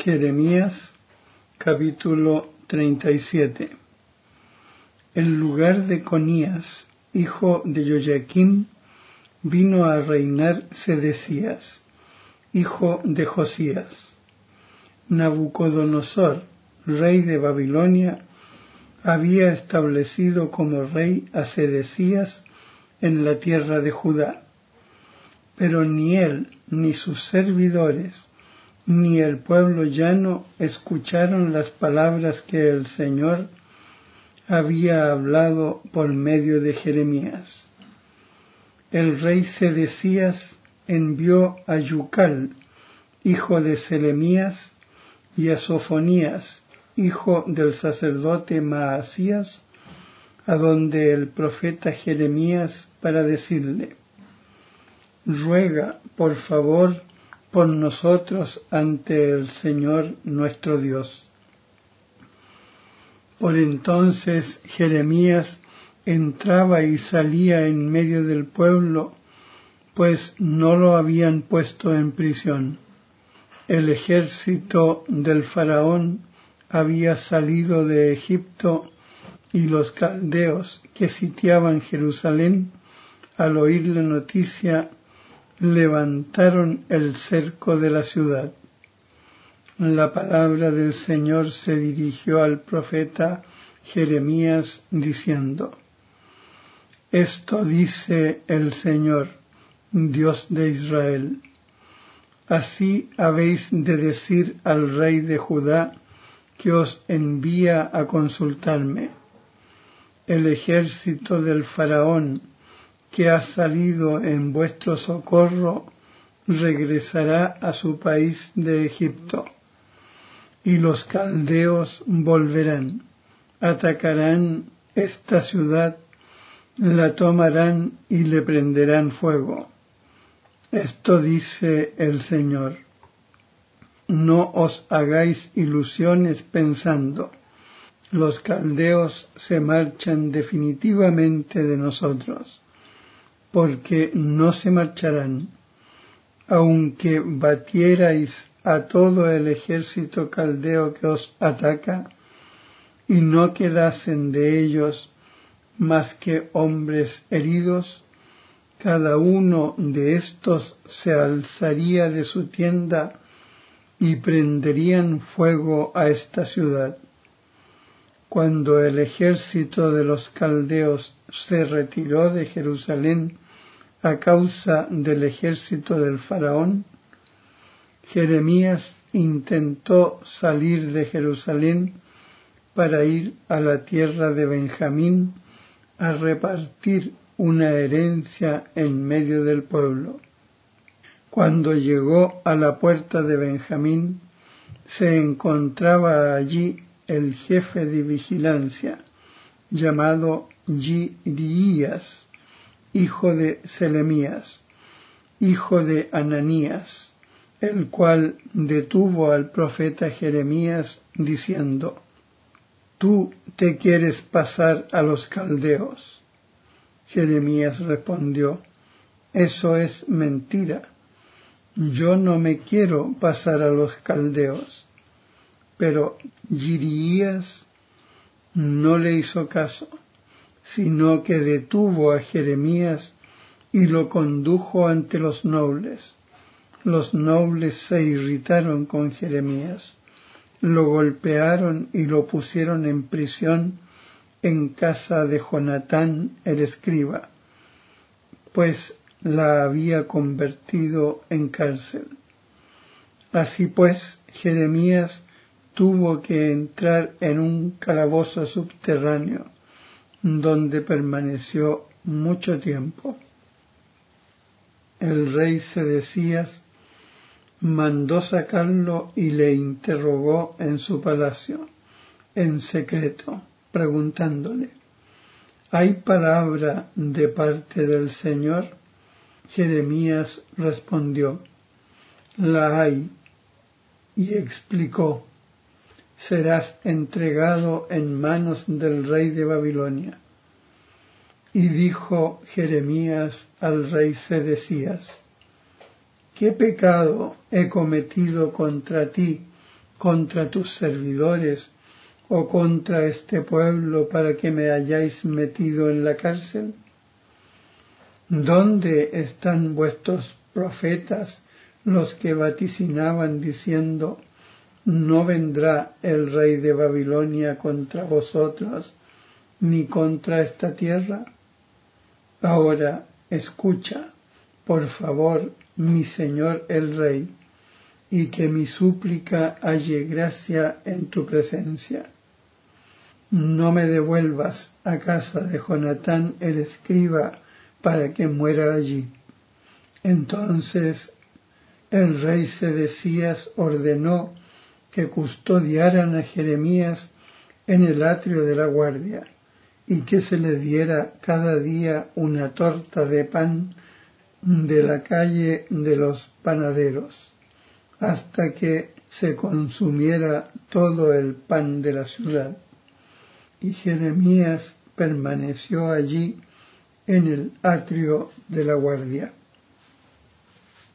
Jeremías capítulo 37. En lugar de Conías, hijo de Joyaquim, vino a reinar Sedecías, hijo de Josías. Nabucodonosor, rey de Babilonia, había establecido como rey a Sedecías en la tierra de Judá. Pero ni él, ni sus servidores, ni el pueblo llano escucharon las palabras que el Señor había hablado por medio de Jeremías. El rey Sedecías envió a Yucal, hijo de Selemías, y a Sofonías, hijo del sacerdote Maasías, a donde el profeta Jeremías, para decirle: ruega, por favor, por nosotros ante el Señor nuestro Dios. Por entonces Jeremías entraba y salía en medio del pueblo, pues no lo habían puesto en prisión. El ejército del faraón había salido de Egipto, y los caldeos que sitiaban Jerusalén, al oír la noticia, levantaron el cerco de la ciudad. La palabra del Señor se dirigió al profeta Jeremías diciendo: esto dice el Señor, Dios de Israel: así habéis de decir al rey de Judá, que os envía a consultarme: el ejército del faraón, que ha salido en vuestro socorro, regresará a su país de Egipto. Y los caldeos volverán, atacarán esta ciudad, la tomarán y le prenderán fuego. Esto dice el Señor. No os hagáis ilusiones pensando: los caldeos se marchan definitivamente de nosotros, porque no se marcharán. Aunque batierais a todo el ejército caldeo que os ataca, y no quedasen de ellos más que hombres heridos, cada uno de estos se alzaría de su tienda y prenderían fuego a esta ciudad. Cuando el ejército de los caldeos se retiró de Jerusalén a causa del ejército del faraón, Jeremías intentó salir de Jerusalén para ir a la tierra de Benjamín a repartir una herencia en medio del pueblo. Cuando llegó a la puerta de Benjamín, se encontraba allí el jefe de vigilancia, llamado Yirías, hijo de Selemías, hijo de Ananías, el cual detuvo al profeta Jeremías diciendo: ¿tú te quieres pasar a los caldeos? Jeremías respondió: eso es mentira. Yo no me quiero pasar a los caldeos. Pero Yirías no le hizo caso, sino que detuvo a Jeremías y lo condujo ante los nobles. Los nobles se irritaron con Jeremías, lo golpearon y lo pusieron en prisión en casa de Jonatán el escriba, pues la había convertido en cárcel. Así pues, Jeremías tuvo que entrar en un calabozo subterráneo, donde permaneció mucho tiempo. El rey Sedecías mandó sacarlo y le interrogó en su palacio, en secreto, preguntándole: ¿hay palabra de parte del Señor? Jeremías respondió: la hay. Y explicó: serás entregado en manos del rey de Babilonia. Y dijo Jeremías al rey Sedecías: ¿qué pecado he cometido contra ti contra tus servidores o contra este pueblo para que me hayáis metido en la cárcel? ¿Dónde están vuestros profetas, los que vaticinaban diciendo, no vendrá el rey de Babilonia contra vosotros, ni contra esta tierra? Ahora escucha, por favor, mi señor el rey, y que mi súplica halle gracia en tu presencia. No me devuelvas a casa de Jonatán el escriba para que muera allí. Entonces el rey Sedecías ordenó que custodiaran a Jeremías en el atrio de la guardia y que se le diera cada día una torta de pan de la calle de los panaderos, hasta que se consumiera todo el pan de la ciudad. Y Jeremías permaneció allí en el atrio de la guardia.